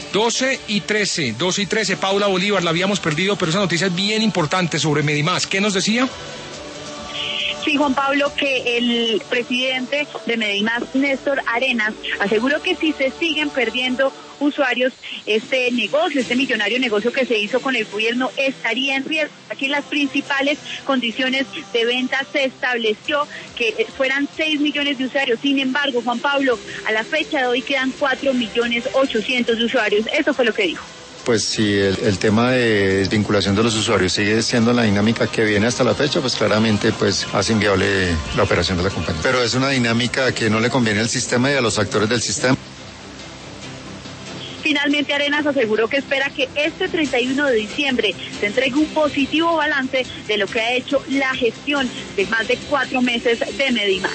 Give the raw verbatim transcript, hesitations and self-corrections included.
doce y trece, doce y trece, Paula Bolívar, la habíamos perdido, pero esa noticia es bien importante sobre Medimás. ¿Qué nos decía? Sí, Juan Pablo, que el presidente de Medimás, Néstor Arenas, aseguró que si se siguen perdiendo usuarios, este negocio, este millonario negocio que se hizo con el gobierno estaría en riesgo. Aquí las principales condiciones de venta se estableció que fueran seis millones de usuarios. Sin embargo, Juan Pablo, a la fecha de hoy quedan cuatro millones ochocientos de usuarios. Eso fue lo que dijo. Pues si el, el tema de desvinculación de los usuarios sigue siendo la dinámica que viene hasta la fecha, pues claramente pues hace inviable la operación de la compañía. Pero es una dinámica que no le conviene al sistema y a los actores del sistema. Finalmente, Arenas aseguró que espera que este treinta y uno de diciembre se entregue un positivo balance de lo que ha hecho la gestión de más de cuatro meses de Medimás.